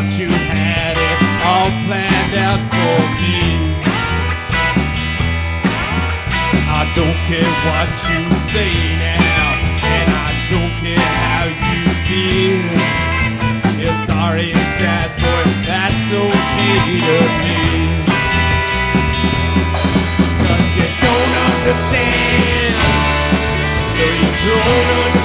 thought you had it all planned out for me. I don't care what you say now, and I don't care how you feel. You're sorry and sad, boy, that's okay to me. 'Cause you don't understand, no, you don't understand.